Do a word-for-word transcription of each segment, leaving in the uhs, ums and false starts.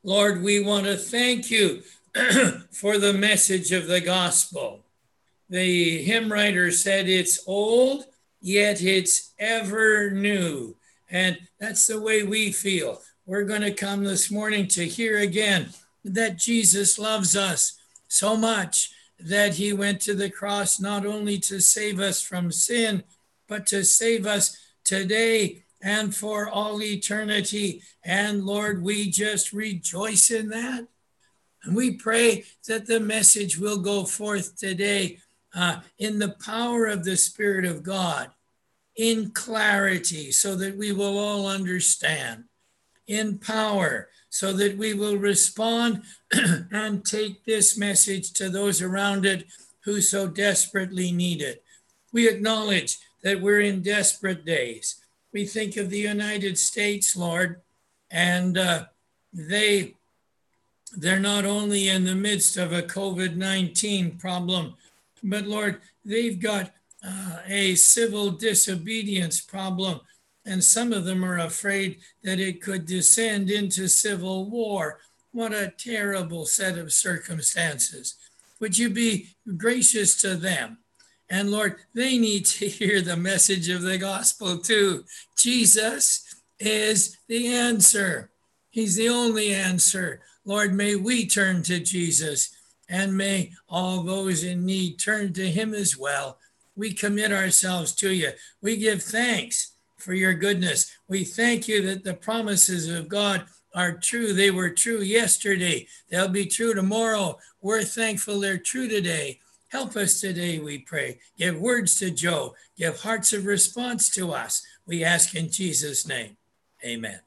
Lord, we want to thank you for the message of the gospel. The hymn writer said it's old, yet it's ever new. And that's the way we feel. We're going to come this morning to hear again that Jesus loves us so much that he went to the cross not only to save us from sin, but to save us today and for all eternity. And Lord, we just rejoice in that. And we pray that the message will go forth today uh, in the power of the Spirit of God, in clarity, so that we will all understand, in power, so that we will respond and take this message to those around it who so desperately need it. We acknowledge that we're in desperate days. We think of the United States, Lord, and uh, they, they're not only in the midst of a COVID nineteen problem, but Lord, they've got uh, a civil disobedience problem. And some of them are afraid that it could descend into civil war. What a terrible set of circumstances. Would you be gracious to them? And Lord, they need to hear the message of the gospel too. Jesus is the answer. He's the only answer. Lord, may we turn to Jesus, and may all those in need turn to him as well. We commit ourselves to you. We give thanks for your goodness. We thank you that the promises of God are true. They were true yesterday. They'll be true tomorrow. We're thankful they're true today. Help us today, we pray. Give words to Joe. Give hearts of response to us. We ask in Jesus' name. Amen.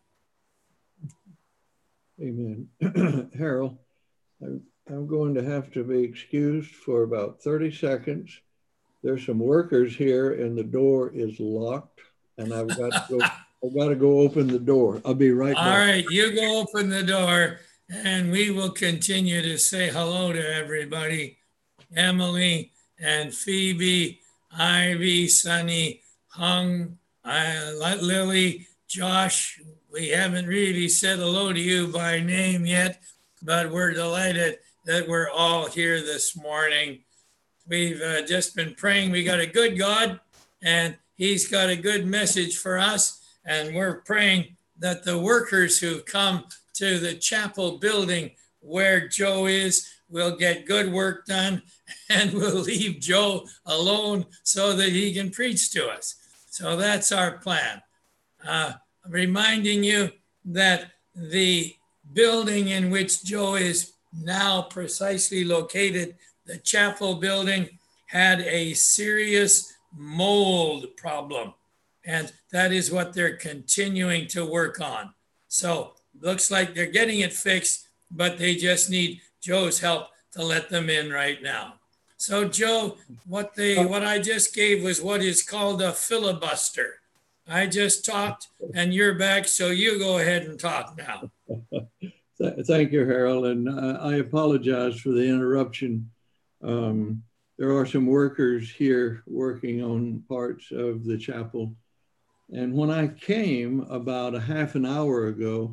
Amen. Harold, I'm going to have to be excused for about thirty seconds. There's some workers here and the door is locked, and I've got to go, I've got to go open the door. I'll be right back. All right, you go open the door and we will continue to say hello to everybody. Emily and Phoebe, Ivy, Sunny, Hung, uh, Lily, Josh. We haven't really said hello to you by name yet, but we're delighted that we're all here this morning. We've uh, just been praying. We got a good God, and he's got a good message for us. And we're praying that the workers who come to the chapel building where Joe is will get good work done, and we'll leave Joe alone so that he can preach to us. So that's our plan. Uh, reminding you that the building in which Joe is now precisely located, the chapel building, had a serious mold problem. And that is what they're continuing to work on. So looks like they're getting it fixed, but they just need Joe's help to let them in right now. So Joe, what they what I just gave was what is called a filibuster. I just talked and you're back, so you go ahead and talk now. Thank you, Harold, and uh, I apologize for the interruption. Um, there are some workers here working on parts of the chapel. And when I came about a half an hour ago,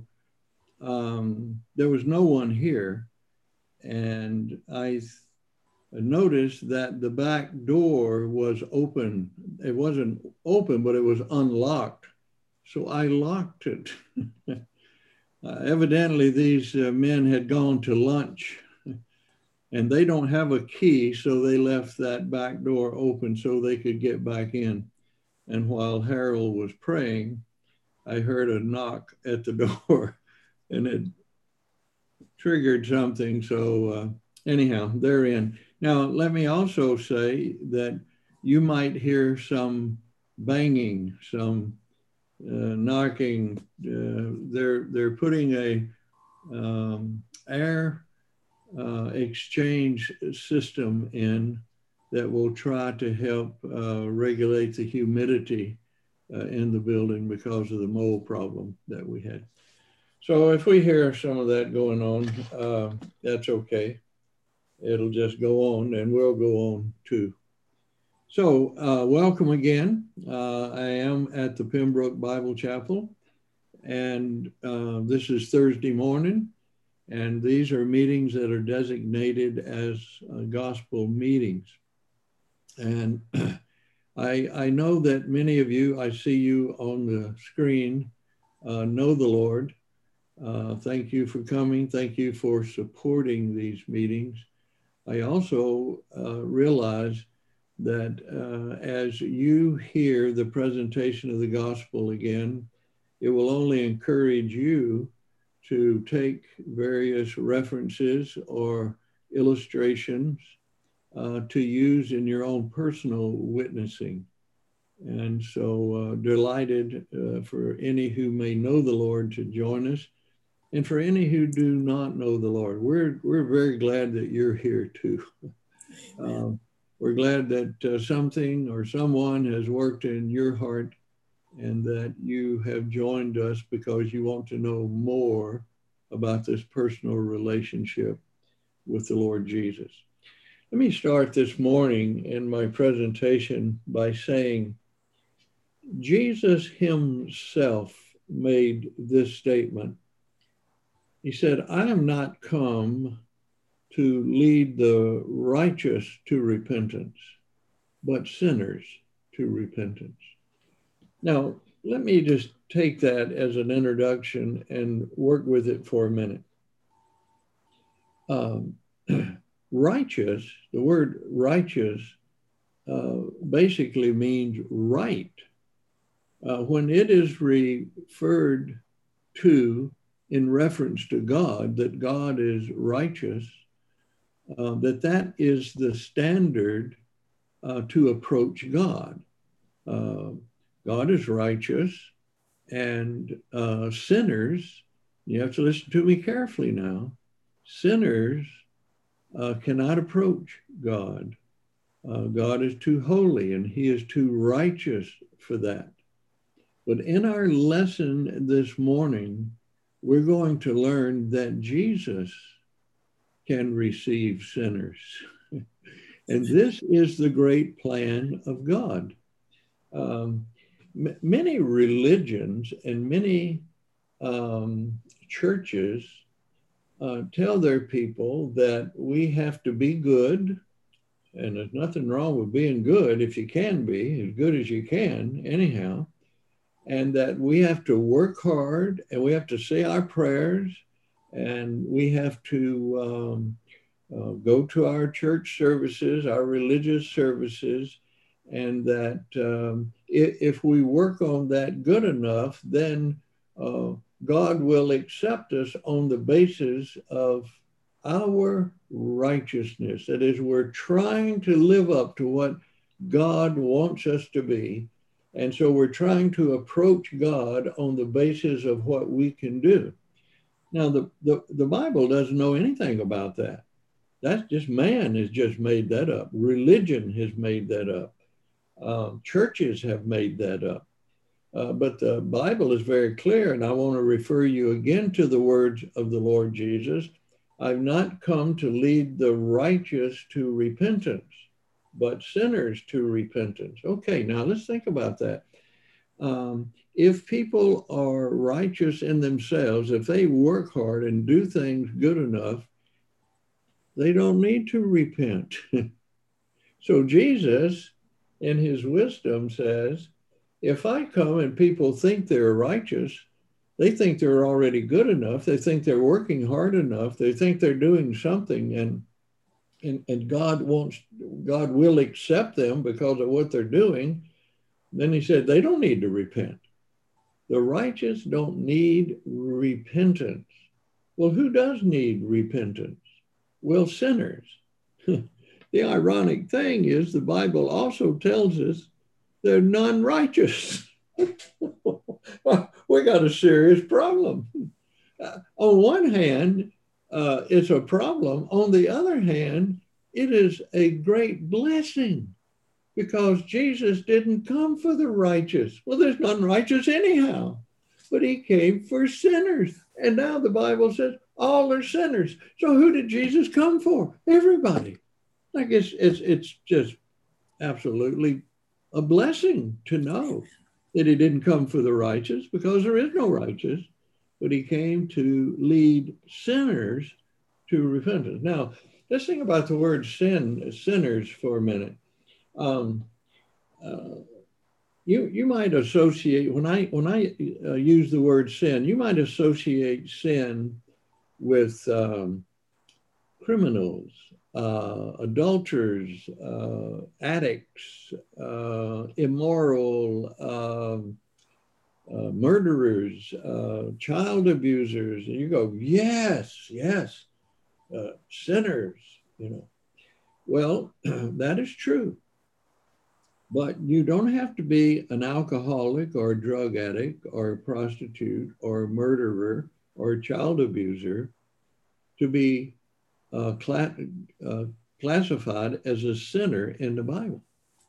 um, there was no one here. And I noticed that the back door was open. It wasn't open, but it was unlocked. So I locked it. uh, evidently, these uh, men had gone to lunch. And they don't have a key, so they left that back door open so they could get back in. And while Harold was praying, I heard a knock at the door, and it triggered something. So uh, anyhow, they're in. Now, let me also say that you might hear some banging, some uh, knocking. Uh, they're, they're putting a um, air Uh, exchange system in that will try to help uh, regulate the humidity uh, in the building because of the mold problem that we had. So if we hear some of that going on, uh, that's okay. It'll just go on and we'll go on too. So uh, welcome again. Uh, I am at the Pembroke Bible Chapel, and uh, this is Thursday morning. And these are meetings that are designated as uh, gospel meetings. And I, I know that many of you, I see you on the screen, uh, know the Lord. Uh, thank you for coming. Thank you for supporting these meetings. I also uh, realize that uh, as you hear the presentation of the gospel again, it will only encourage you to take various references or illustrations uh, to use in your own personal witnessing. And so uh, delighted uh, for any who may know the Lord to join us. And for any who do not know the Lord, we're, we're very glad that you're here too. Um, we're glad that uh, something or someone has worked in your heart and that you have joined us because you want to know more about this personal relationship with the Lord Jesus. Let me start this morning in my presentation by saying Jesus himself made this statement. He said, I am not come to lead the righteous to repentance, but sinners to repentance. Now, let me just take that as an introduction and work with it for a minute. Um, righteous, the word righteous uh, basically means right. Uh, when it is referred to in reference to God, that God is righteous, uh, that that is the standard uh, to approach God. Uh, God is righteous, and uh, sinners, you have to listen to me carefully now, sinners uh, cannot approach God. Uh, God is too holy and he is too righteous for that. But in our lesson this morning, we're going to learn that Jesus can receive sinners. And this is the great plan of God. Um, m- many religions and many um, churches uh, tell their people that we have to be good, and there's nothing wrong with being good if you can be, as good as you can anyhow, and that we have to work hard and we have to say our prayers and we have to um, uh, go to our church services, our religious services, and that um, if, if we work on that good enough, then uh, God will accept us on the basis of our righteousness. That is, we're trying to live up to what God wants us to be. And so we're trying to approach God on the basis of what we can do. Now, the, the, the Bible doesn't know anything about that. That's just man has just made that up. Religion has made that up. Um, churches have made that up. Uh, but the Bible is very clear, and I want to refer you again to the words of the Lord Jesus. I've not come to lead the righteous to repentance, but sinners to repentance. Okay, now let's think about that. Um, if people are righteous in themselves, if they work hard and do things good enough, they don't need to repent. So Jesus, in his wisdom, says, if I come and people think they're righteous, they think they're already good enough, they think they're working hard enough, they think they're doing something, and and, and God wants, God will accept them because of what they're doing, then he said they don't need to repent. The righteous don't need repentance. Well, who does need repentance? Well, sinners. The ironic thing is the Bible also tells us they're non-righteous. We got a serious problem. Uh, on one hand, uh, it's a problem. On the other hand, it is a great blessing because Jesus didn't come for the righteous. Well, there's none righteous anyhow, but he came for sinners. And now the Bible says all are sinners. So who did Jesus come for? Everybody. I guess it's, it's just absolutely a blessing to know that he didn't come for the righteous because there is no righteous. but he came to lead sinners to repentance. Now, let's think about the word sin, sinners for a minute. Um, uh, you you might associate, when I when I uh, use the word sin, you might associate sin with um, criminals, uh, adulterers, uh, addicts, uh, immoral, um, uh, murderers, uh, child abusers. And you go, yes, yes, uh, sinners, you know. Well, that is true. But you don't have to be an alcoholic or a drug addict or a prostitute or a murderer or a child abuser to be uh, cla- uh, classified as a sinner in the Bible.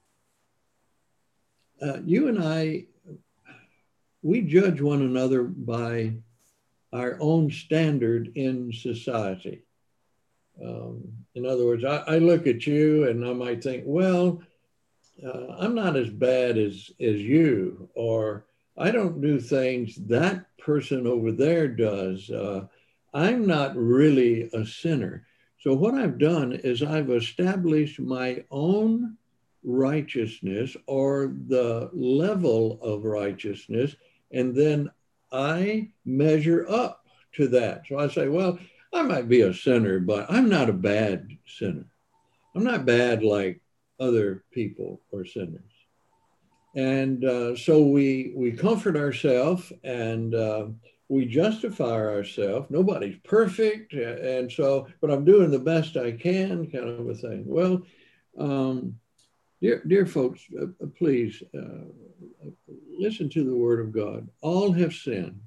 Uh, you and I, we judge one another by our own standard in society. Um, in other words, I, I look at you and I might think, well, uh, I'm not as bad as, as you, or I don't do things that person over there does. Uh, I'm not really a sinner. So what I've done is I've established my own righteousness or the level of righteousness, and then I measure up to that. So I say, well, I might be a sinner, but I'm not a bad sinner. I'm not bad like other people or sinners. And uh, so we we comfort ourselves and uh, we justify ourselves. Nobody's perfect. And so, but I'm doing the best I can, kind of a thing. Well, um, dear, dear folks, uh, please uh, listen to the word of God. All have sinned.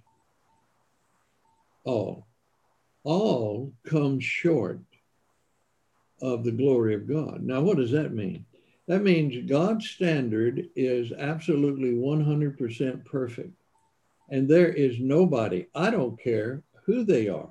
All. All come short of the glory of God. Now, what does that mean? That means God's standard is absolutely one hundred percent perfect. And there is nobody, I don't care who they are,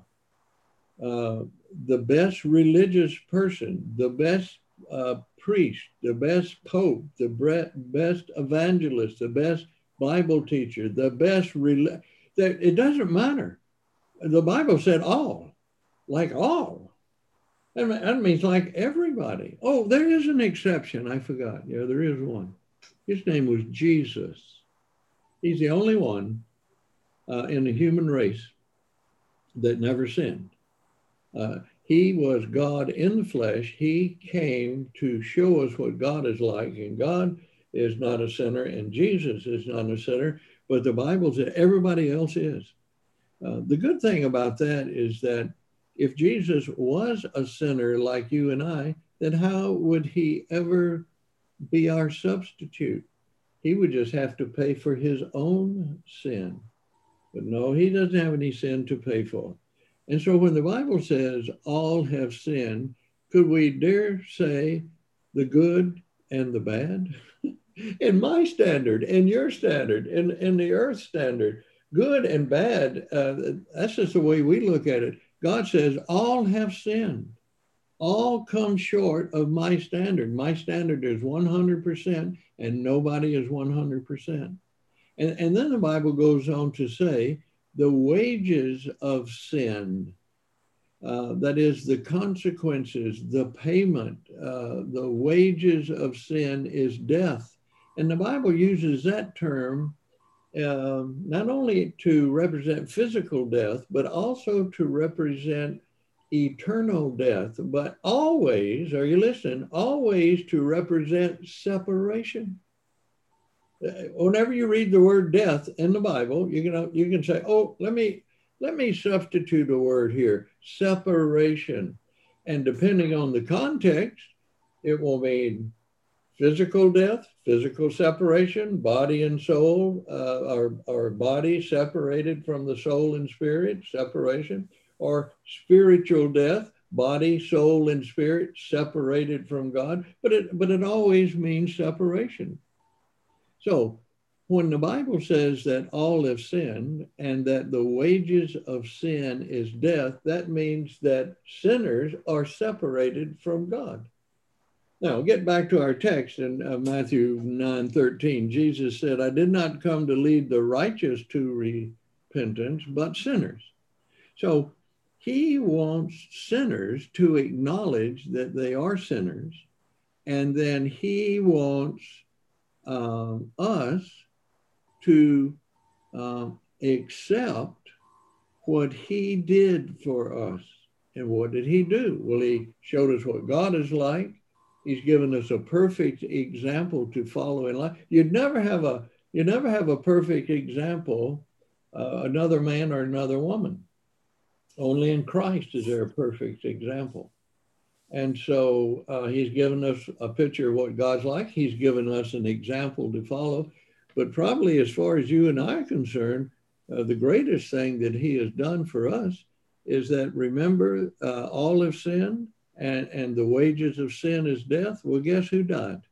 uh, the best religious person, the best uh, priest, the best pope, the best evangelist, the best Bible teacher, the best, rel- it doesn't matter. The Bible said all, like all. That means like everybody. Oh, there is an exception. I forgot. Yeah, there is one. His name was Jesus. He's the only one uh, in the human race that never sinned. Uh, he was God in the flesh. He came to show us what God is like, and God is not a sinner, and Jesus is not a sinner, but the Bible said everybody else is. Uh, the good thing about that is that if Jesus was a sinner like you and I, then how would he ever be our substitute? He would just have to pay for his own sin. But no, he doesn't have any sin to pay for. And so when the Bible says all have sinned, could we dare say the good and the bad? In my standard, in your standard, in, in the earth standard, good and bad, uh, that's just the way we look at it. God says all have sinned. All come short of my standard. My standard is one hundred percent and nobody is one hundred percent. And, and then the Bible goes on to say the wages of sin, uh, that is the consequences, the payment, uh, the wages of sin is death. And the Bible uses that term Um, not only to represent physical death, but also to represent eternal death, but always, are you listening? Always to represent separation. Whenever you read the word death in the Bible, you can, you can say, oh, let me, let me substitute a word here, separation. And depending on the context, it will mean physical death, physical separation, body and soul, uh, our, our body separated from the soul and spirit, separation, or spiritual death, body, soul, and spirit separated from God, but it, but it always means separation. So when the Bible says that all have sinned and that the wages of sin is death, that means that sinners are separated from God. Now, get back to our text in uh, Matthew nine thirteen. Jesus said, I did not come to lead the righteous to repentance, but sinners. So he wants sinners to acknowledge that they are sinners, and then he wants um, us to um, accept what he did for us. And what did he do? Well, he showed us what God is like. He's given us a perfect example to follow in life. You'd never have a you never have a perfect example, uh, another man or another woman. Only in Christ is there a perfect example. And so uh, he's given us a picture of what God's like. He's given us an example to follow. But probably as far as you and I are concerned, uh, the greatest thing that he has done for us is that, remember, uh, all have sinned, and, and the wages of sin is death. Well, guess who died?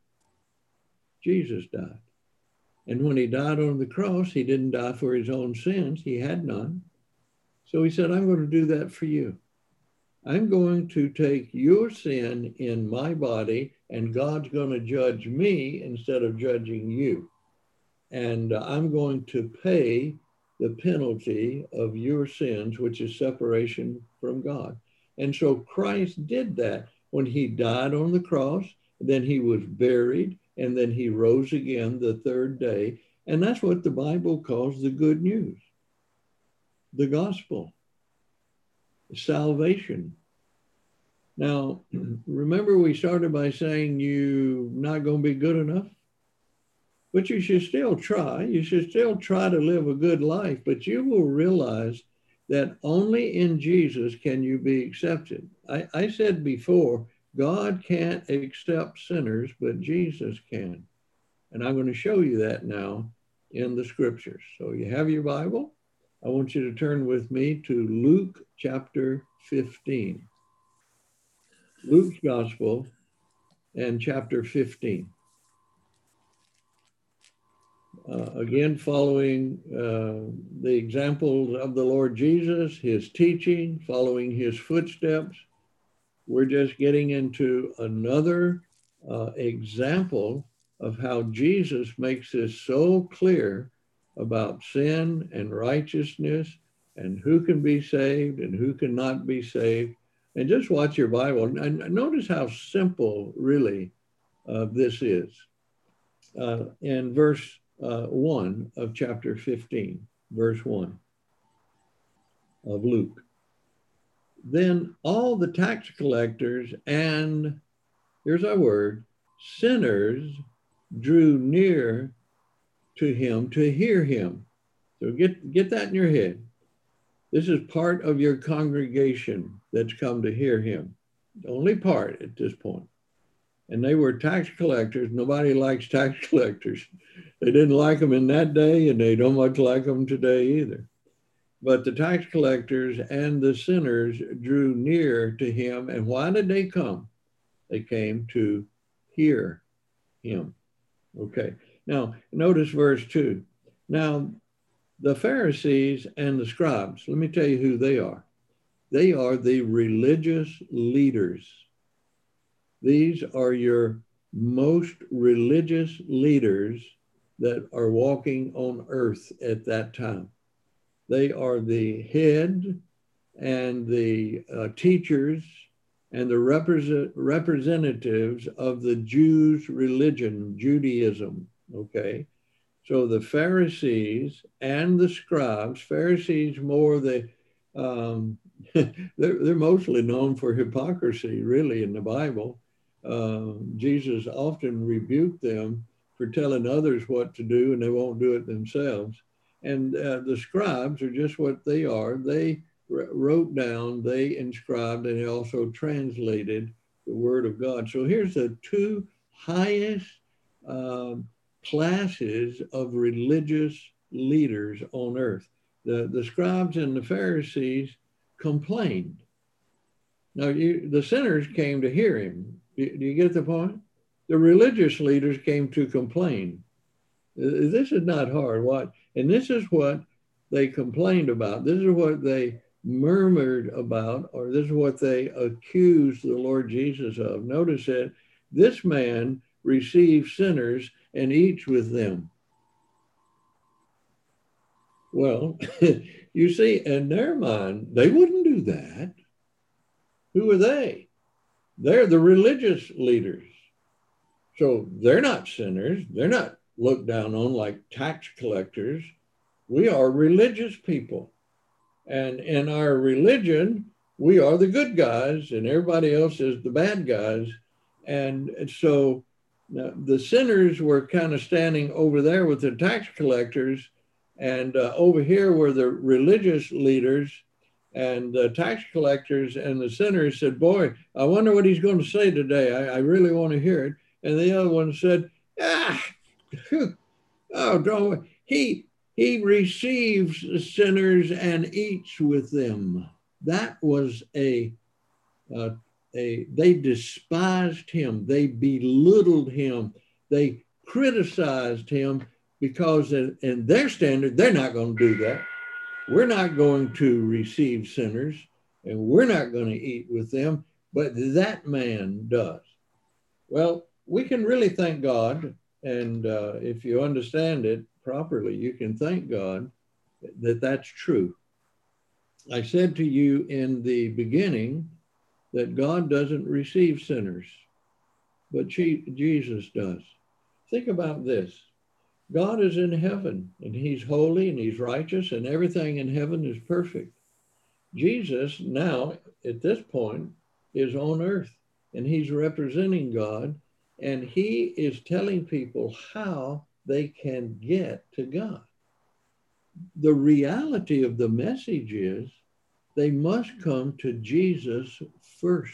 Jesus died. And when he died on the cross, he didn't die for his own sins. He had none. So he said, I'm going to do that for you. I'm going to take your sin in my body, and God's going to judge me instead of judging you. And uh, I'm going to pay the penalty of your sins, which is separation from God. And so Christ did that when he died on the cross, then he was buried, and then he rose again the third day. And that's what the Bible calls the good news, the gospel, salvation. Now, remember we started by saying you're not going to be good enough, but you should still try. You should still try to live a good life, but you will realize that only in Jesus can you be accepted. I, I said before, God can't accept sinners, but Jesus can. And I'm going to show you that now in the scriptures. So you have your Bible. I want you to turn with me to Luke chapter fifteen. Luke's Gospel and chapter fifteen. Uh, again, following uh, the examples of the Lord Jesus, his teaching, following his footsteps. We're just getting into another uh, example of how Jesus makes this so clear about sin and righteousness and who can be saved and who cannot be saved. And just watch your Bible and notice how simple really uh, this is. Uh, in verse uh, one of chapter fifteen, verse one of Luke. Then all the tax collectors and, here's our word, sinners drew near to him to hear him. So get, get that in your head. This is part of your congregation that's come to hear him. The only part at this point. And they were tax collectors. Nobody likes tax collectors. They didn't like them in that day, and they don't much like them today either. But the tax collectors and the sinners drew near to him. And why did they come? They came to hear him. Okay. Now, notice verse two. Now, the Pharisees and the scribes, let me tell you who they are. They are the religious leaders. These are your most religious leaders that are walking on earth at that time. They are the head and the uh, teachers and the represent, representatives of the Jews' religion, Judaism, okay? So the Pharisees and the scribes, Pharisees more the, um, they're, they're mostly known for hypocrisy, really, in the Bible. Uh, Jesus often rebuked them for telling others what to do and they won't do it themselves. And uh, the scribes are just what they are. They wrote down, they inscribed, and they also translated the word of God. So here's the two highest uh, classes of religious leaders on earth. The, the scribes and the Pharisees complained. Now, you, the sinners came to hear him. Do, do you get the point? The religious leaders came to complain. This is not hard. What? And this is what they complained about. This is what they murmured about, or this is what they accused the Lord Jesus of. Notice that this man receives sinners and eats with them. Well, you see, in their mind, they wouldn't do that. Who are they? They're the religious leaders. So they're not sinners. They're not looked down on like tax collectors. We are religious people. And in our religion, we are the good guys and everybody else is the bad guys. And so the sinners were kind of standing over there with the tax collectors, and uh, over here were the religious leaders, and the tax collectors and the sinners said, boy, I wonder what he's going to say today. I, I really want to hear it. And the other one said, ah, oh, don't, he, he receives sinners and eats with them. That was a, uh, a, they despised him. They belittled him. They criticized him because in, in their standard, they're not going to do that. We're not going to receive sinners and we're not going to eat with them, but that man does. Well, we can really thank God. And uh, if you understand it properly, you can thank God that that's true. I said to you in the beginning that God doesn't receive sinners, but Jesus does. Think about this. God is in heaven and he's holy and he's righteous and everything in heaven is perfect. Jesus now at this point is on earth and he's representing God, and he is telling people how they can get to God. The reality of the message is they must come to Jesus first.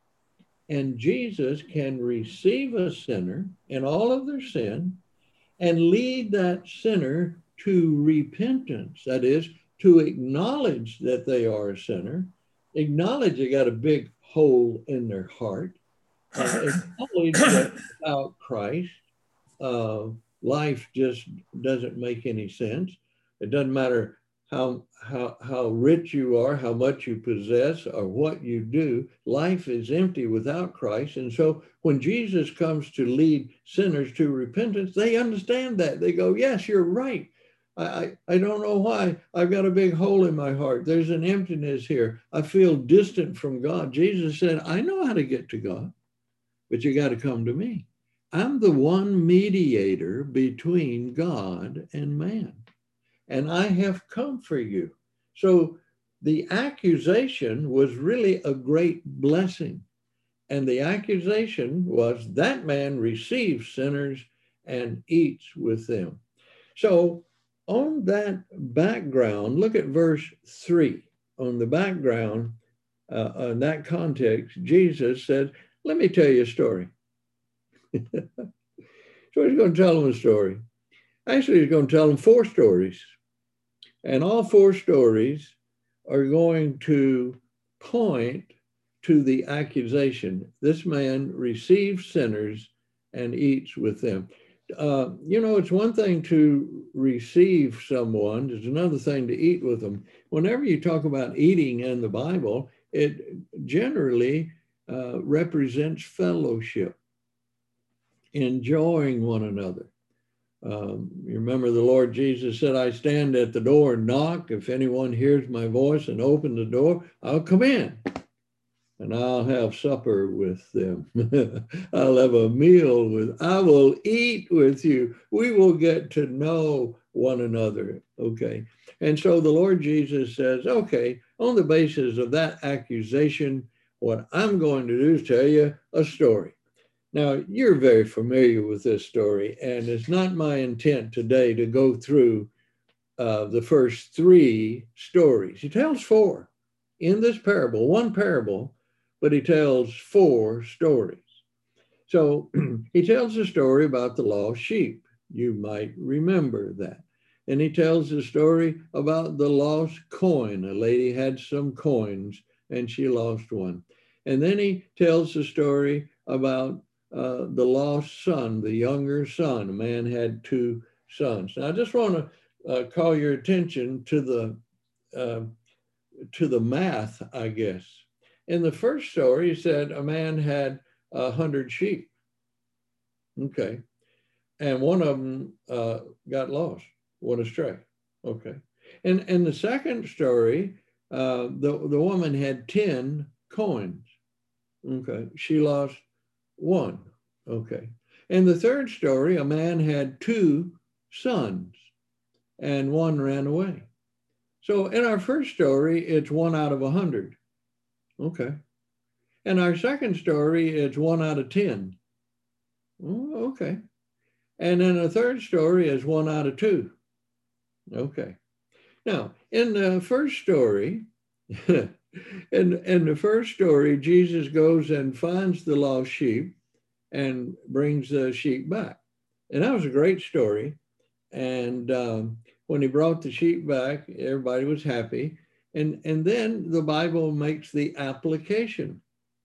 And Jesus can receive a sinner and all of their sin and lead that sinner to repentance. That is, to acknowledge that they are a sinner, acknowledge they got a big hole in their heart, uh, acknowledge that without Christ, uh, life just doesn't make any sense. It doesn't matter how, how, how rich you are, how much you possess, or what you do. Life is empty without Christ. And so when Jesus comes to lead sinners to repentance, they understand that. They go, yes, you're right. I, I, I don't know why. I've got a big hole in my heart. There's an emptiness here. I feel distant from God. Jesus said, I know how to get to God, but you got to come to me. I'm the one mediator between God and man, and I have come for you. So the accusation was really a great blessing. And the accusation was that man receives sinners and eats with them. So on that background, look at verse three. On the background, uh, in that context, Jesus said, let me tell you a story. So he's going to tell them a story. Actually, he's going to tell them four stories. And all four stories are going to point to the accusation. This man receives sinners and eats with them. Uh, you know, it's one thing to receive someone, it's another thing to eat with them. Whenever you talk about eating in the Bible, it generally uh, represents fellowship, enjoying one another. Um, you remember the Lord Jesus said, I stand at the door and knock. If anyone hears my voice and opens the door, I'll come in and I'll have supper with them. I'll have a meal with, I will eat with you. We will get to know one another, okay? And so the Lord Jesus says, okay, on the basis of that accusation, what I'm going to do is tell you a story. Now, you're very familiar with this story, and it's not my intent today to go through uh, the first three stories. He tells four in this parable, one parable, but he tells four stories. So he tells a story about the lost sheep. You might remember that. And he tells a story about the lost coin. A lady had some coins and she lost one. And then he tells a story about uh, the lost son, the younger son. A man had two sons. Now I just want to uh, call your attention to the uh, to the math, I guess. In the first story, he said a man had a hundred sheep. Okay. And one of them uh, got lost, went astray. Okay. In, in the second story, uh, the, the woman had ten coins. Okay, she lost one. Okay. In the third story, a man had two sons and one ran away. So in our first story, it's one out of a hundred. Okay. In our second story, it's one out of ten. Oh, okay. And then the third story is one out of two. Okay. Now, in the first story, in, in the first story, Jesus goes and finds the lost sheep and brings the sheep back. And that was a great story. And um, when he brought the sheep back, everybody was happy. And, and then the Bible makes the application.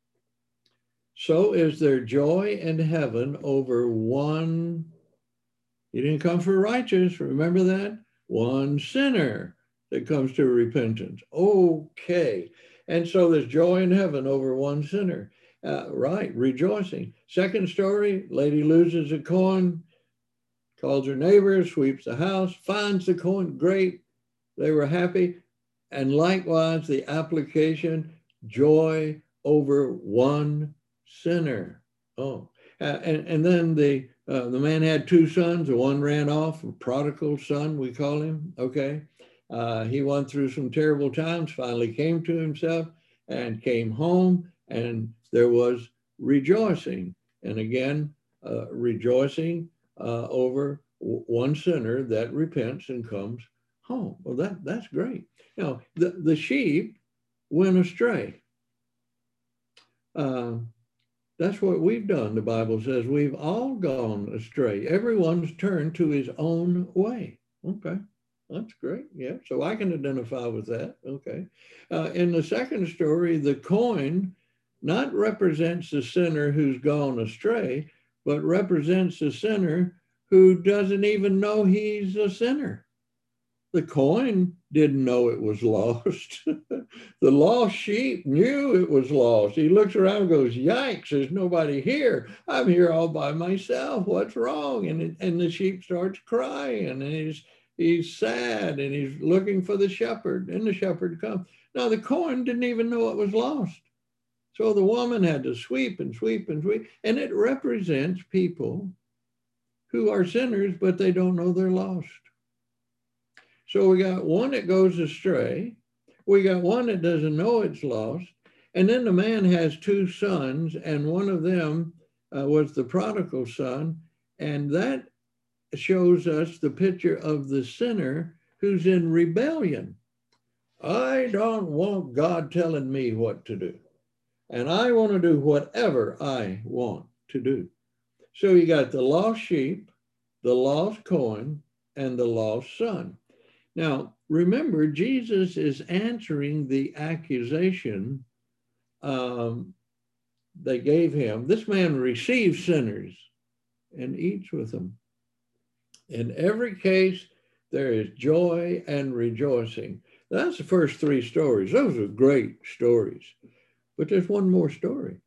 So is there joy in heaven over one, he didn't come for righteous, remember that? One sinner that comes to repentance. Okay. And so there's joy in heaven over one sinner. Uh, right, rejoicing. Second story, lady loses a coin, calls her neighbor, sweeps the house, finds the coin, great. They were happy. And likewise, the application, joy over one sinner. Oh, uh, and, and then the uh, the man had two sons. The one ran off, a prodigal son, we call him. Okay. Uh, he went through some terrible times, finally came to himself and came home, and there was rejoicing. And again, uh, rejoicing uh, over one sinner that repents and comes home. Well, that, that's great. Now, the, the sheep went astray. Uh, that's what we've done. The Bible says we've all gone astray. Everyone's turned to his own way. Okay, that's great. Yeah, so I can identify with that. Okay. Uh, in the second story, the coin not represents the sinner who's gone astray, but represents the sinner who doesn't even know he's a sinner. The coin didn't know it was lost. The lost sheep knew it was lost. He looks around and goes, yikes, there's nobody here. I'm here all by myself. What's wrong? And, it, and the sheep starts crying, and he's, he's sad, and he's looking for the shepherd, and the shepherd comes. Now, the coin didn't even know it was lost. So the woman had to sweep and sweep and sweep, and it represents people who are sinners, but they don't know they're lost. So we got one that goes astray. We got one that doesn't know it's lost. And then the man has two sons, and one of them uh, was the prodigal son. And that shows us the picture of the sinner who's in rebellion. I don't want God telling me what to do. And I want to do whatever I want to do. So you got the lost sheep, the lost coin, and the lost son. Now, remember, Jesus is answering the accusation um, they gave him. This man receives sinners and eats with them. In every case, there is joy and rejoicing. That's the first three stories. Those are great stories. But there's one more story.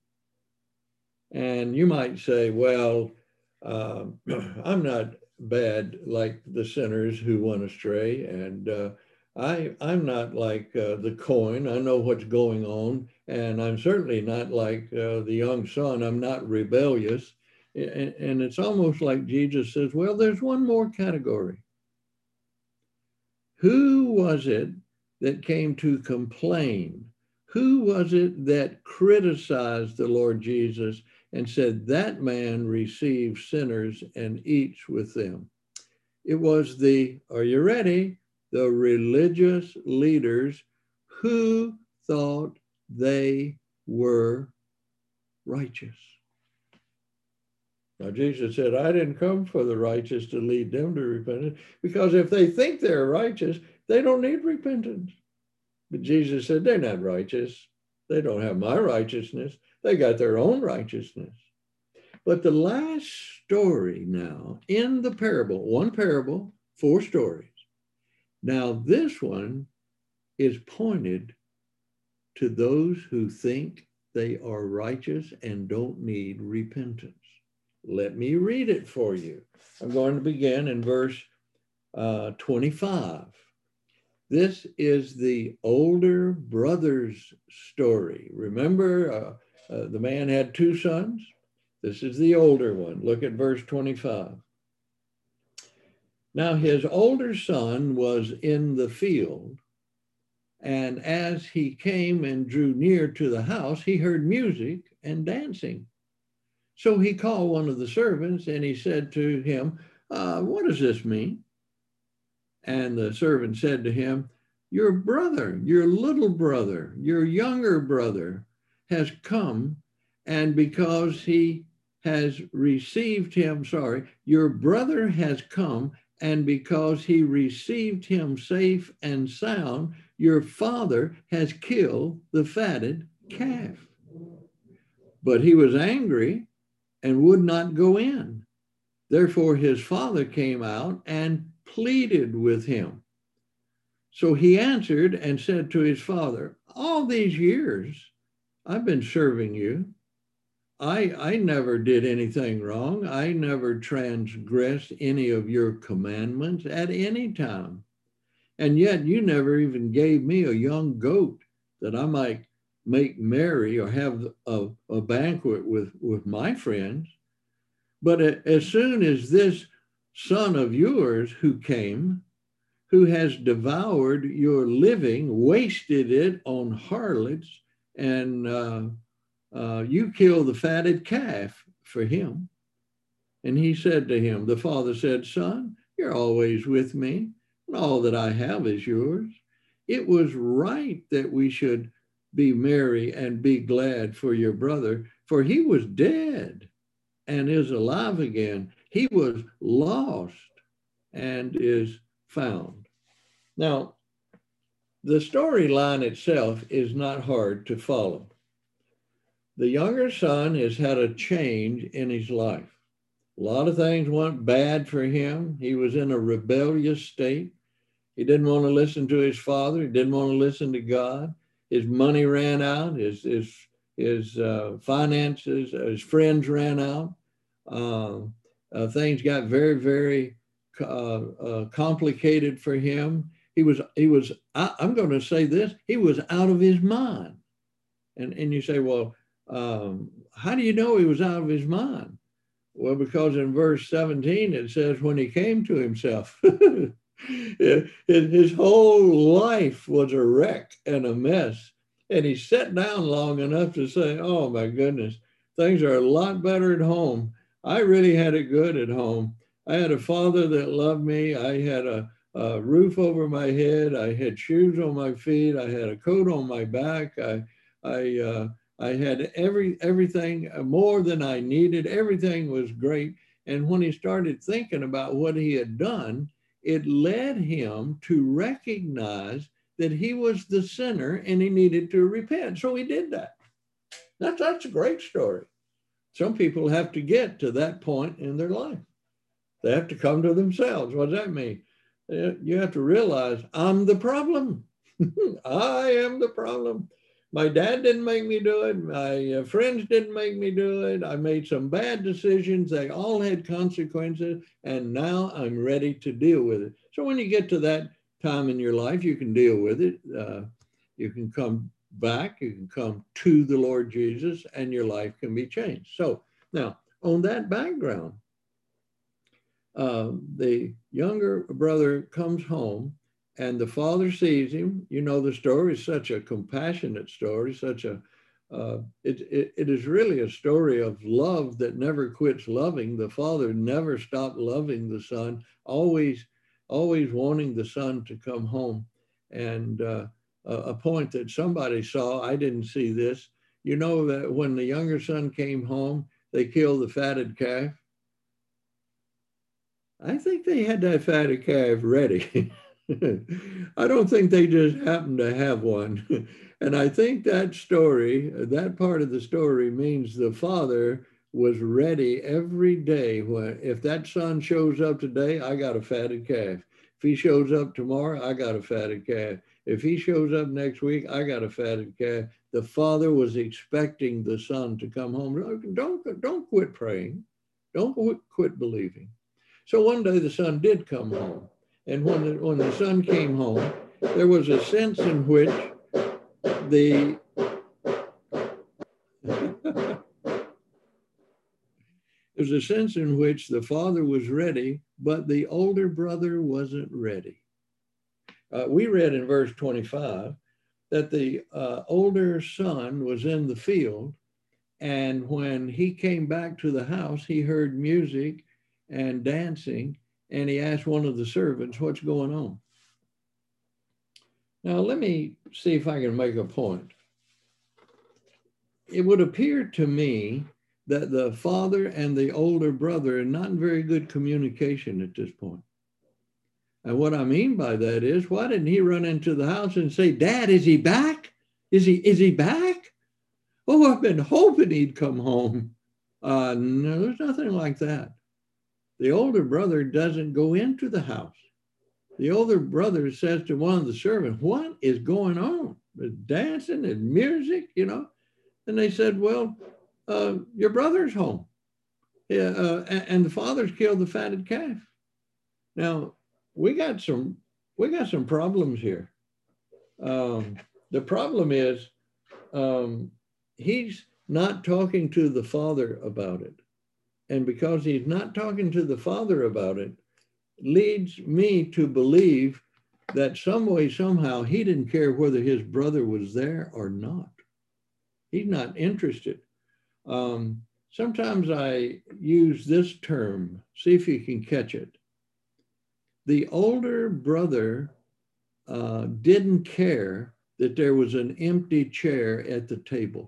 And you might say, well, uh, I'm not bad like the sinners who went astray, and uh, I, I'm not like uh, the coin. I know what's going on, and I'm certainly not like uh, the young son. I'm not rebellious. And, and it's almost like Jesus says, well, there's one more category. Who was it that came to complain? Who was it that criticized the Lord Jesus and said, that man receives sinners and eats with them? It was the, are you ready? The religious leaders who thought they were righteous. Now, Jesus said, I didn't come for the righteous to lead them to repentance, because if they think they're righteous, they don't need repentance. But Jesus said, they're not righteous. They don't have my righteousness. They got their own righteousness. But the last story now in the parable, one parable, four stories. Now this one is pointed to those who think they are righteous and don't need repentance. Let me read it for you. I'm going to begin in verse uh, twenty-five. This is the older brother's story. Remember, uh, uh, the man had two sons. This is the older one. Look at verse twenty-five. Now his older son was in the field, and as he came and drew near to the house, he heard music and dancing. So he called one of the servants, and he said to him, uh, what does this mean? And the servant said to him, your brother, your little brother, your younger brother has come, and because he has received him, sorry, your brother has come, and because he received him safe and sound, your father has killed the fatted calf. But he was angry and would not go in. Therefore his father came out and pleaded with him. So he answered and said to his father, all these years I've been serving you. I, I never did anything wrong. I never transgressed any of your commandments at any time. And yet you never even gave me a young goat that I might make merry or have a, a banquet with, with my friends. But as soon as this son of yours who came, who has devoured your living, wasted it on harlots, and uh, uh, you kill the fatted calf for him. And he said to him, the father said, son, you're always with me, and all that I have is yours. It was right that we should be merry and be glad for your brother, for he was dead and is alive again. He was lost and is found. Now, the storyline itself is not hard to follow. The younger son has had a change in his life. A lot of things went bad for him. He was in a rebellious state. He didn't want to listen to his father. He didn't want to listen to God. His money ran out. His, his, his uh, finances, his friends ran out. Uh, uh, things got very, very uh, uh, complicated for him. He was, he was, I, I'm going to say this, he was out of his mind. And, and you say, well, um, how do you know he was out of his mind? Well, because in verse seventeen, it says, when he came to himself, his whole life was a wreck and a mess. And he sat down long enough to say, oh my goodness, things are a lot better at home. I really had it good at home. I had a father that loved me. I had a, a roof over my head. I had shoes on my feet. I had a coat on my back. I, I, uh, I had every everything more than I needed. Everything was great. And when he started thinking about what he had done, it led him to recognize that he was the sinner and he needed to repent. So he did that. That's, that's a great story. Some people have to get to that point in their life. They have to come to themselves. What does that mean? You have to realize, I'm the problem. I am the problem. My dad didn't make me do it. My friends didn't make me do it. I made some bad decisions. They all had consequences. And now I'm ready to deal with it. So when you get to that time in your life, you can deal with it. Uh, you can come back. You can come to the Lord Jesus and your life can be changed. So now on that background, uh, the younger brother comes home. And the father sees him. You know, the story is such a compassionate story, such a, uh, it, it, it is really a story of love that never quits loving. The father never stopped loving the son, always, always wanting the son to come home. And uh, a, a point that somebody saw, I didn't see this, you know that when the younger son came home, they killed the fatted calf. I think they had that fatted calf ready. I don't think they just happened to have one. And I think that story, that part of the story means the father was ready every day. When, if that son shows up today, I got a fatted calf. If he shows up tomorrow, I got a fatted calf. If he shows up next week, I got a fatted calf. The father was expecting the son to come home. Don't, don't quit praying. Don't quit believing. So one day the son did come home. And when the, when the son came home, there was a sense in which the there's a sense in which the father was ready, but the older brother wasn't ready. Uh, we read in verse twenty-five that the uh, older son was in the field, and when he came back to the house, he heard music and dancing, and he asked one of the servants, "What's going on?" Now, let me see if I can make a point. It would appear to me that the father and the older brother are not in very good communication at this point. And what I mean by that is, why didn't he run into the house and say, "Dad, is he back? Is he, is he back? Oh, I've been hoping he'd come home." Uh, no, there's nothing like that. The older brother doesn't go into the house. The older brother says to one of the servants, "What is going on? There's dancing and music, you know?" And they said, "Well, uh, your brother's home. Yeah, uh, and, and the father's killed the fatted calf." Now, we got some, we got some problems here. Um, the problem is um, he's not talking to the father about it. And because he's not talking to the father about it, leads me to believe that some way, somehow, he didn't care whether his brother was there or not. He's not interested. Um, sometimes I use this term, see if you can catch it. The older brother uh, didn't care that there was an empty chair at the table.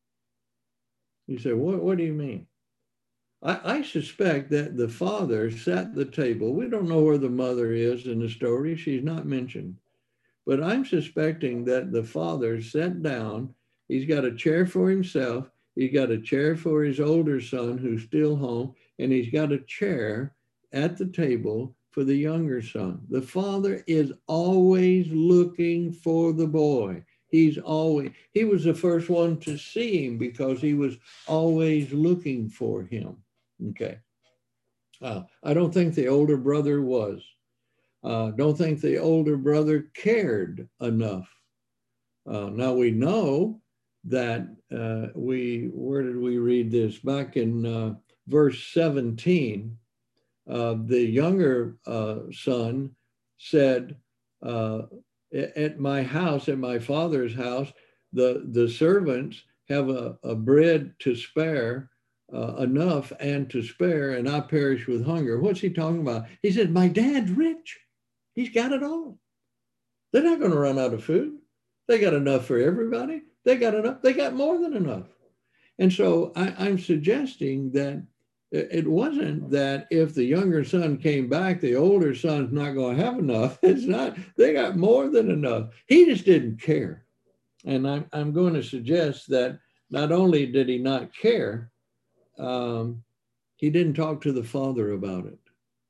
You say, what, what do you mean? I, I suspect that the father sat at the table. We don't know where the mother is in the story. She's not mentioned. But I'm suspecting that the father sat down. He's got a chair for himself. He's got a chair for his older son who's still home. And he's got a chair at the table for the younger son. The father is always looking for the boy. He's always, he was the first one to see him because he was always looking for him. Okay. Uh, I don't think the older brother was. Uh, don't think the older brother cared enough. Uh, now we know that uh, we, where did we read this? Back in uh, verse seventeen, uh, the younger uh, son said, uh, at my house, at my father's house, the, the servants have a, a bread to spare, uh, enough and to spare, and I perish with hunger. What's he talking about? He said, my dad's rich. He's got it all. They're not going to run out of food. They got enough for everybody. They got enough. They got more than enough. And so I, I'm suggesting that it wasn't that if the younger son came back, the older son's not going to have enough. It's not. They got more than enough. He just didn't care. And I'm, I'm going to suggest that not only did he not care, um, he didn't talk to the father about it.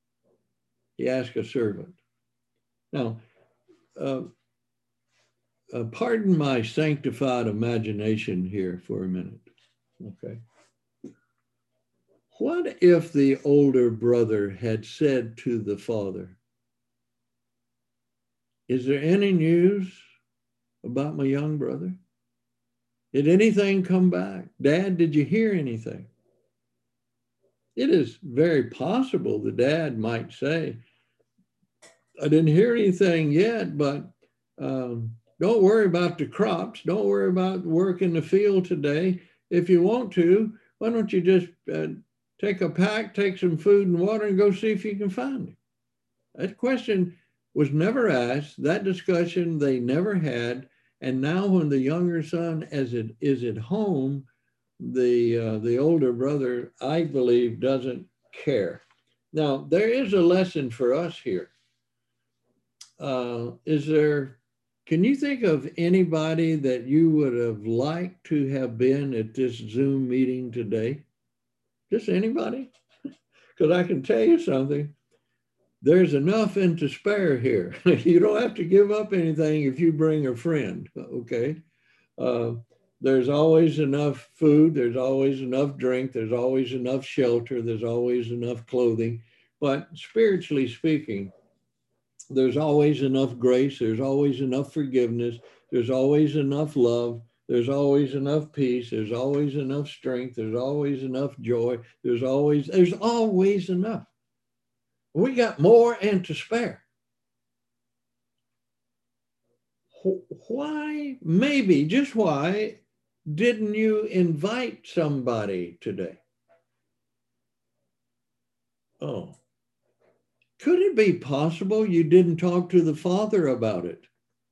He asked a servant. Now, uh, uh, pardon my sanctified imagination here for a minute, okay? What if the older brother had said to the father, is there any news about my young brother? Did anything come back? Dad, did you hear anything? It is very possible the dad might say, I didn't hear anything yet, but um, don't worry about the crops. Don't worry about work in the field today. If you want to, why don't you just uh, take a pack, take some food and water and go see if you can find him. That question was never asked. That discussion they never had. And now when the younger son is at, is at home, the, uh, the older brother, I believe, doesn't care. Now, there is a lesson for us here. Uh, is there, can you think of anybody that you would have liked to have been at this Zoom meeting today? Just anybody? Because I can tell you something, there's enough and to spare here. You don't have to give up anything if you bring a friend, okay? Uh, there's always enough food, there's always enough drink, there's always enough shelter, there's always enough clothing. But spiritually speaking, There's always enough grace. There's always enough forgiveness. There's always enough love. There's always enough peace. There's always enough strength. There's always enough joy. There's always, there's always enough. We got more and to spare. Why, maybe, just why didn't you invite somebody today? Oh, could it be possible you didn't talk to the Father about it?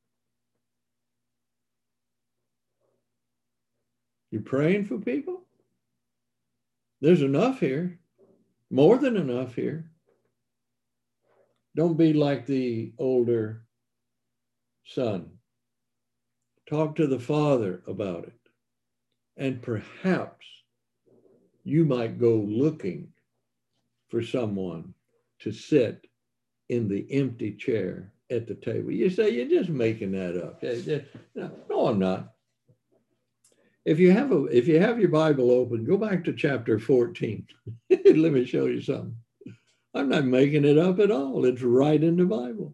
You praying for people? There's enough here, more than enough here. Don't be like the older son. Talk to the Father about it. And perhaps you might go looking for someone to sit in the empty chair at the table. You say, you're just making that up. No, I'm not. If you have a, if you have your Bible open, go back to chapter fourteen. Let me show you something. I'm not making it up at all. It's right in the Bible.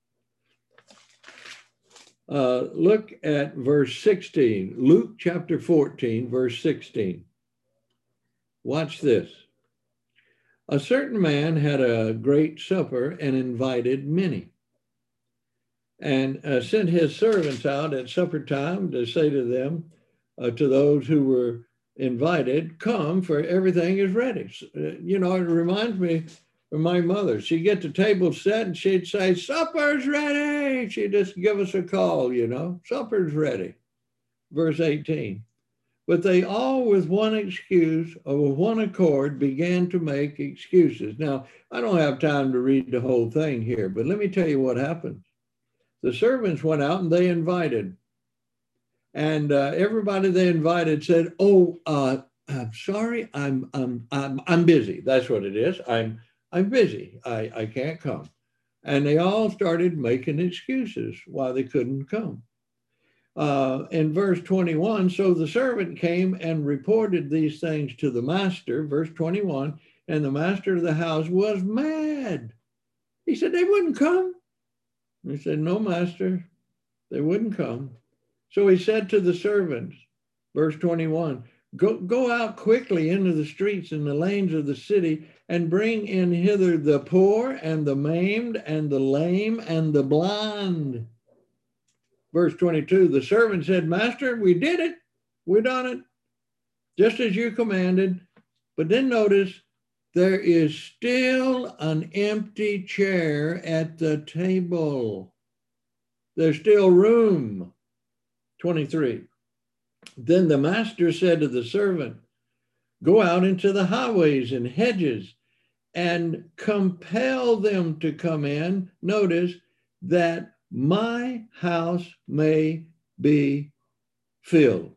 Uh, look at verse sixteen, Luke chapter fourteen, verse sixteen. Watch this. A certain man had a great supper and invited many, and uh, sent his servants out at supper time to say to them, uh, to those who were invited, come, for everything is ready. Uh, you know, it reminds me of my mother. She'd get the table set and she'd say, supper's ready. She'd just give us a call, you know, supper's ready. Verse eighteen. But they all with one excuse or with one accord began to make excuses. Now, I don't have time to read the whole thing here, but let me tell you what happened. The servants went out and they invited. And uh, everybody they invited said, oh, uh, I'm sorry, I'm, I'm, I'm, I'm busy. That's what it is. I'm, I'm busy. I, I can't come. And they all started making excuses why they couldn't come. Uh, in verse twenty-one, so the servant came and reported these things to the master, verse twenty-one, and the master of the house was mad. He said, they wouldn't come. He said, no, master, they wouldn't come. So he said to the servants, verse twenty-one, go, go out quickly into the streets and the lanes of the city and bring in hither the poor and the maimed and the lame and the blind. Verse twenty-two, the servant said, master, we did it. We done it. Just as you commanded. But then notice, there is still an empty chair at the table. There's still room. twenty-three. Then the master said to the servant, go out into the highways and hedges and compel them to come in. Notice that my house may be filled.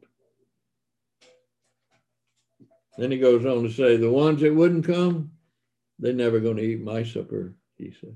Then he goes on to say, the ones that wouldn't come, they're never going to eat my supper, he said.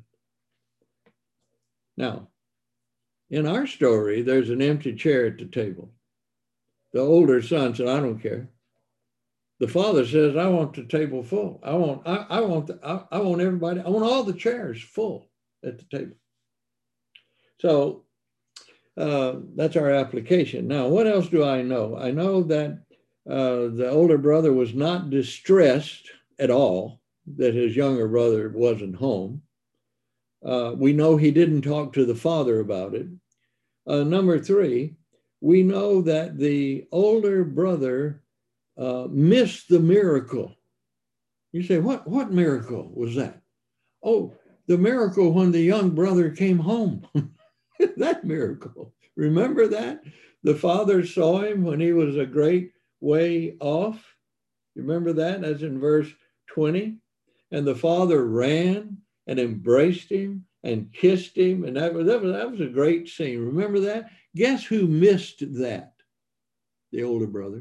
Now, in our story, there's an empty chair at the table. The older son said, I don't care. The father says, I want the table full. I want, I, I want, the, I, I want everybody, I want all the chairs full at the table. So uh, that's our application. Now, what else do I know? I know that uh, the older brother was not distressed at all that his younger brother wasn't home. Uh, we know he didn't talk to the father about it. Uh, number three, we know that the older brother uh, missed the miracle. You say, what, what miracle was that? Oh, the miracle when the young brother came home. That miracle. Remember that? The father saw him when he was a great way off. You remember that? That's in verse twenty. And the father ran and embraced him and kissed him. And that was, that was, that was a great scene. Remember that? Guess who missed that? The older brother.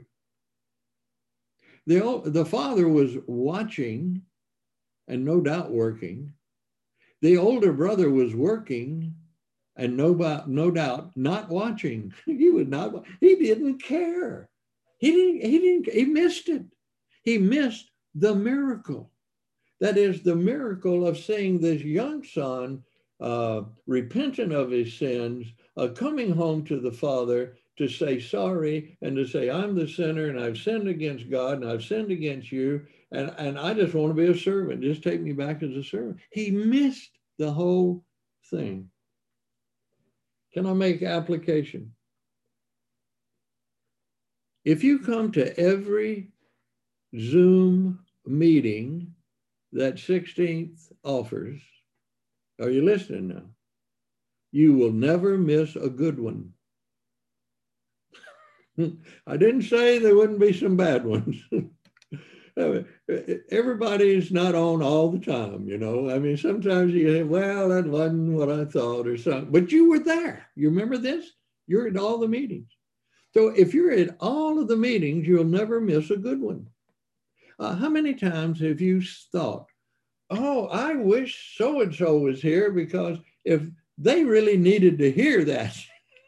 The, the father was watching and no doubt working. The older brother was working and no, no doubt not watching. He would not, he didn't care. He didn't, he didn't, he missed it. He missed the miracle. That is the miracle of seeing this young son uh, repenting of his sins, uh, coming home to the Father to say sorry and to say, I'm the sinner and I've sinned against God and I've sinned against you. And, and I just want to be a servant. Just take me back as a servant. He missed the whole thing. Can I make application? If you come to every Zoom meeting that sixteenth offers, are you listening now? You will never miss a good one. I didn't say there wouldn't be some bad ones. Everybody's not on all the time, you know. I mean, sometimes you say, well, that wasn't what I thought or something, but you were there. You remember this? You're at all the meetings. So if you're at all of the meetings, you'll never miss a good one. Uh, how many times have you thought, oh, I wish so-and-so was here because if they really needed to hear that.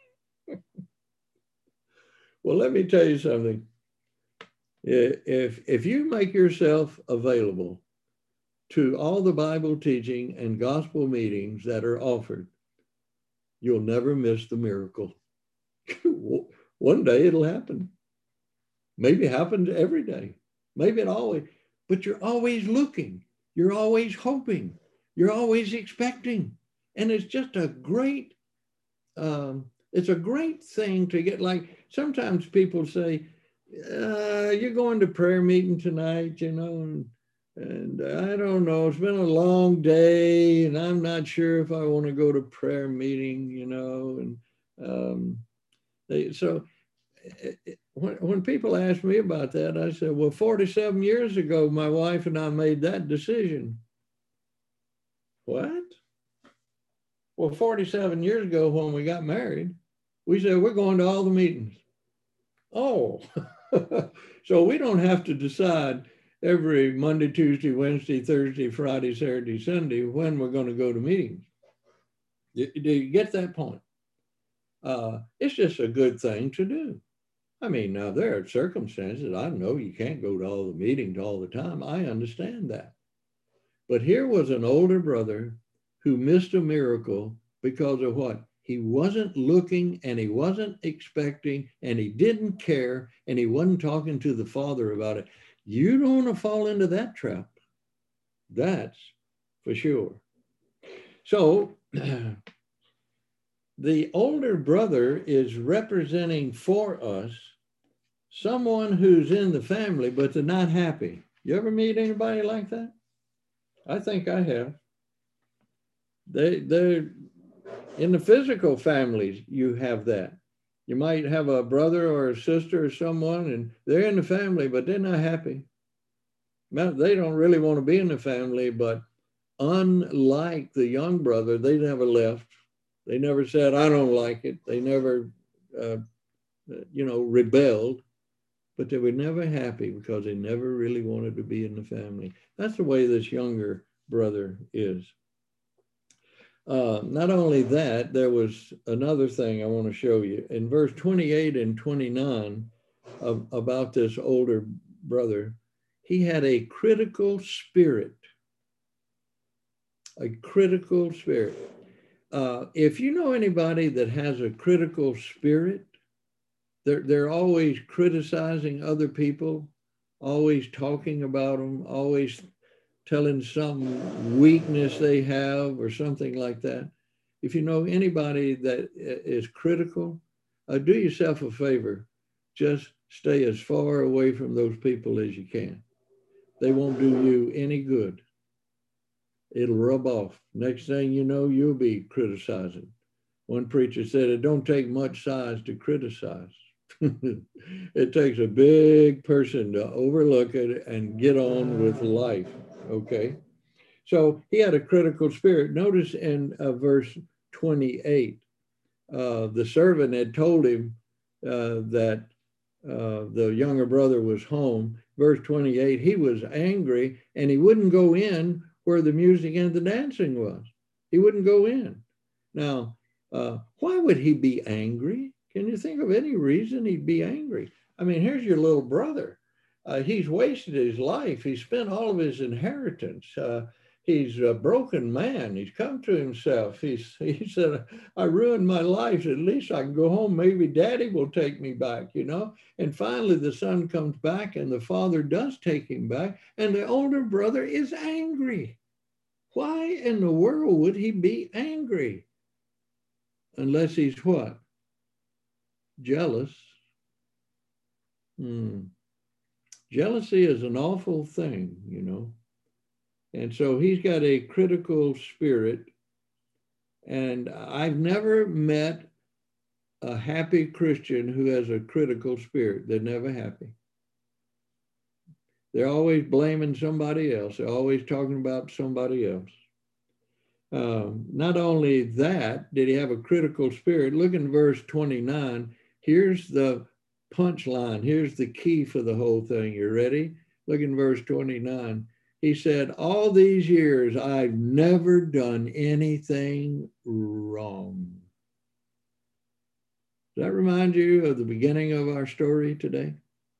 Well, let me tell you something. If, if you make yourself available to all the Bible teaching and gospel meetings that are offered, you'll never miss the miracle. One day it'll happen. Maybe it happens every day. Maybe it always, but you're always looking. You're always hoping. You're always expecting. And it's just a great, um, it's a great thing to get. Like sometimes people say, uh, you're going to prayer meeting tonight, you know, and, and I don't know, it's been a long day and I'm not sure if I want to go to prayer meeting, you know, and um, they, so it, when, when people ask me about that, I said, well, forty-seven years ago, my wife and I made that decision. What? Well, forty-seven years ago when we got married, we said, we're going to all the meetings. Oh, so we don't have to decide every Monday, Tuesday, Wednesday, Thursday, Friday, Saturday, Sunday when we're going to go to meetings. Do, do you get that point? Uh, it's just a good thing to do. I mean, now there are circumstances. I know you can't go to all the meetings all the time. I understand that. But here was an older brother who missed a miracle because of what? He wasn't looking and he wasn't expecting and he didn't care and he wasn't talking to the Father about it. You don't want to fall into that trap. That's for sure. So the older brother is representing for us someone who's in the family, but they're not happy. You ever meet anybody like that? I think I have. They, they're in the physical families, you have that. You might have a brother or a sister or someone, and they're in the family, but they're not happy. They don't really want to be in the family, but unlike the young brother, they never left. They never said, I don't like it. They never, uh, you know, rebelled, but they were never happy because they never really wanted to be in the family. That's the way this younger brother is. Uh, not only that, there was another thing I want to show you. In verse twenty-eight and twenty-nine of, about this older brother, he had a critical spirit. A critical spirit. Uh, if you know anybody that has a critical spirit, they're, they're always criticizing other people, always talking about them, always telling some weakness they have or something like that. If you know anybody that is critical, uh, do yourself a favor. Just stay as far away from those people as you can. They won't do you any good. It'll rub off. Next thing you know, you'll be criticizing. One preacher said, it don't take much size to criticize. It takes a big person to overlook it and get on with life. Okay, so he had a critical spirit. Notice in uh, verse twenty-eight, uh, the servant had told him uh, that uh, the younger brother was home. Verse twenty-eight, he was angry and he wouldn't go in where the music and the dancing was. He wouldn't go in. Now, uh, why would he be angry? Can you think of any reason he'd be angry? I mean, here's your little brother. Uh, he's wasted his life. He spent all of his inheritance. Uh, he's a broken man. He's come to himself. He's, he said, I ruined my life. At least I can go home. Maybe daddy will take me back, you know? And finally the son comes back and the father does take him back. And the older brother is angry. Why in the world would he be angry? Unless he's what? Jealous. Hmm. Jealousy is an awful thing, you know. And so he's got a critical spirit. And I've never met a happy Christian who has a critical spirit. They're never happy. They're always blaming somebody else. They're always talking about somebody else. Um, not only that, did he have a critical spirit? Look in verse twenty-nine. Here's the punchline. Here's the key for the whole thing. You ready? Look in verse twenty-nine. He said, all these years, I've never done anything wrong. Does that remind you of the beginning of our story today?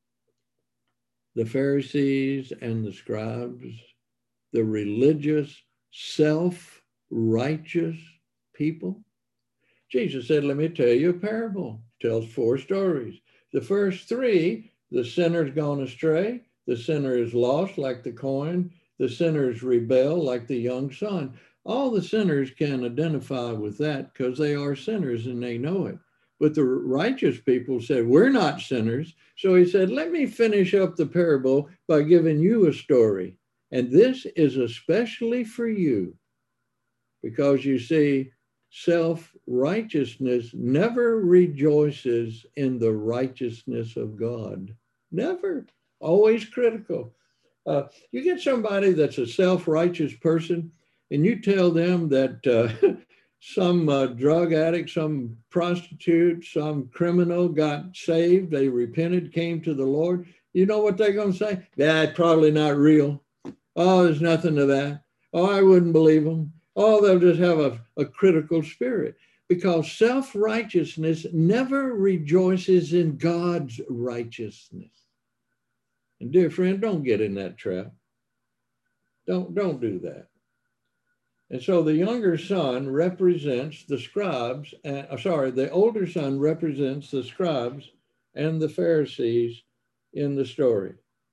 The Pharisees and the scribes, the religious, self-righteous people. Jesus said, let me tell you a parable. Tells four stories. The first three, the sinner's gone astray. The sinner is lost like the coin. The sinners rebel like the young son. All the sinners can identify with that because they are sinners and they know it. But the righteous people said, we're not sinners. So he said, let me finish up the parable by giving you a story. And this is especially for you because you see, self-righteousness never rejoices in the righteousness of God. Never. Always critical. Uh, you get somebody that's a self-righteous person and you tell them that uh, some uh, drug addict, some prostitute, some criminal got saved, they repented, came to the Lord. You know what they're going to say? That's probably not real. Oh, there's nothing to that. Oh, I wouldn't believe them. Oh, they'll just have a, a critical spirit because self-righteousness never rejoices in God's righteousness. And dear friend, don't get in that trap. Don't, don't do that. And so the younger son represents the scribes, and, uh, sorry, the older son represents the scribes and the Pharisees in the story.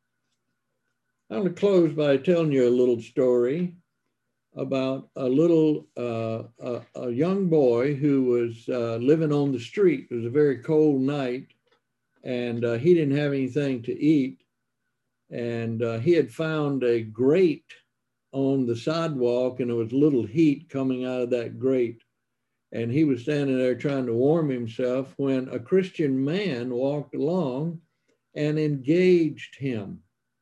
I'm going to close by telling you a little story about a little, uh, a, a young boy who was uh, living on the street. It was a very cold night and uh, he didn't have anything to eat. And uh, he had found a grate on the sidewalk and there was a little heat coming out of that grate. And he was standing there trying to warm himself when a Christian man walked along and engaged him.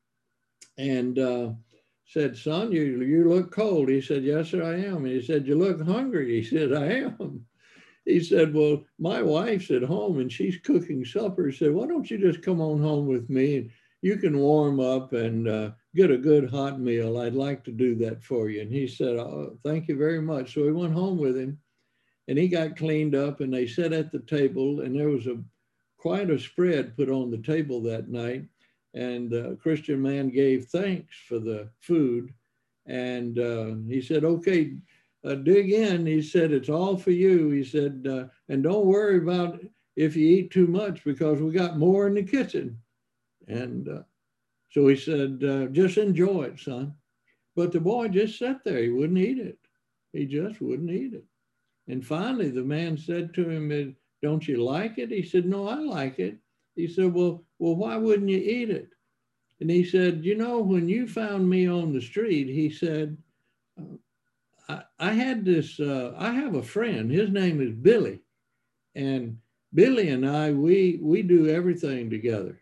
And uh, said, son, you, you look cold. He said, yes, sir, I am. And he said, you look hungry. He said, I am. He said, well, my wife's at home and she's cooking supper. He said, why don't you just come on home with me and you can warm up and uh, get a good hot meal. I'd like to do that for you. And he said, oh, thank you very much. So he went home with him and he got cleaned up and they sat at the table and there was a quite a spread put on the table that night. And the Christian man gave thanks for the food. And uh, he said, okay, uh, dig in. He said, it's all for you. He said, uh, and don't worry about if you eat too much because we got more in the kitchen. And uh, so he said, uh, just enjoy it, son. But the boy just sat there. He wouldn't eat it. He just wouldn't eat it. And finally, the man said to him, don't you like it? He said, no, I like it. He said, well, well, why wouldn't you eat it? And he said, you know, when you found me on the street, he said, uh, I, I had this, uh, I have a friend, his name is Billy. And Billy and I, we, we do everything together.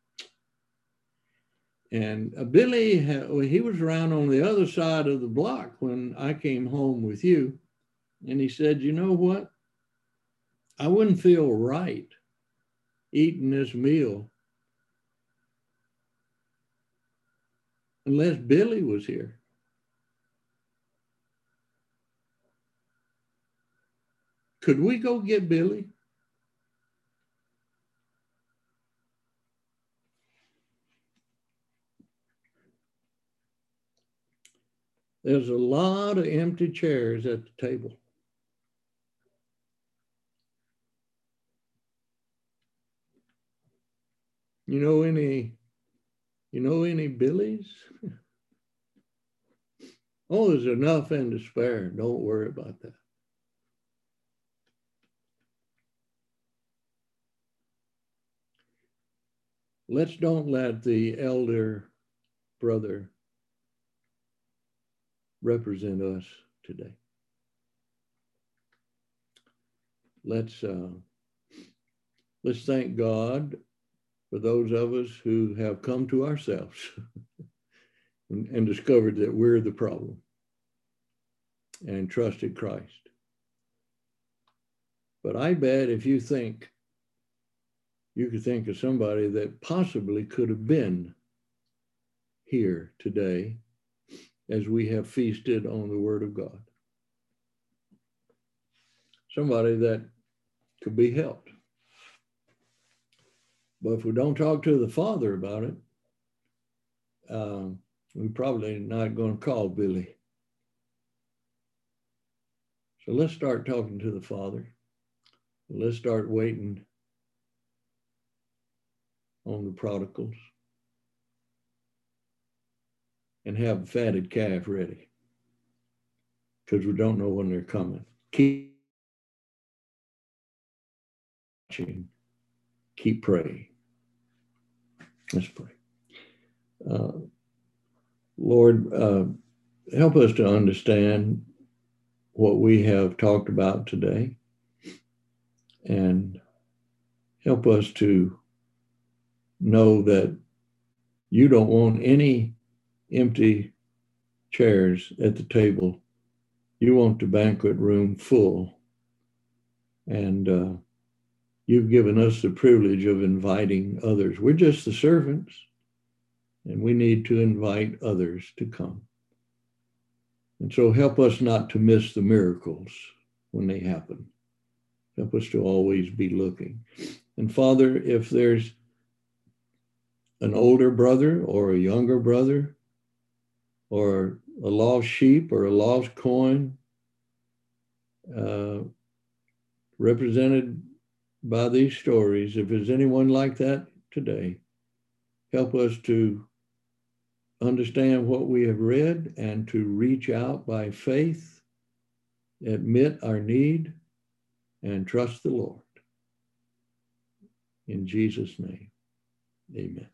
And uh, Billy, he was around on the other side of the block when I came home with you. And he said, you know what? I wouldn't feel right eating this meal unless Billy was here. Could we go get Billy? There's a lot of empty chairs at the table. You know any, you know any Billies? Oh, there's enough and to spare. Don't worry about that. Let's don't let the elder brother represent us today. Let's uh, let's thank God for those of us who have come to ourselves and, and discovered that we're the problem and trusted Christ. But I bet if you think, you could think of somebody that possibly could have been here today as we have feasted on the Word of God. Somebody that could be helped. But if we don't talk to the Father about it, um, we're probably not going to call Billy. So let's start talking to the Father. Let's start waiting on the prodigals and have a fatted calf ready, because we don't know when they're coming. Keep watching, keep praying. Let's pray. Uh, Lord, uh, help us to understand what we have talked about today, and help us to know that you don't want any empty chairs at the table. You want the banquet room full. And uh, you've given us the privilege of inviting others. We're just the servants, and we need to invite others to come. And so help us not to miss the miracles when they happen. Help us to always be looking. And Father, if there's an older brother or a younger brother or a lost sheep or a lost coin uh, represented by these stories, if there's anyone like that today, help us to understand what we have read and to reach out by faith, admit our need, and trust the Lord. In Jesus' name, amen.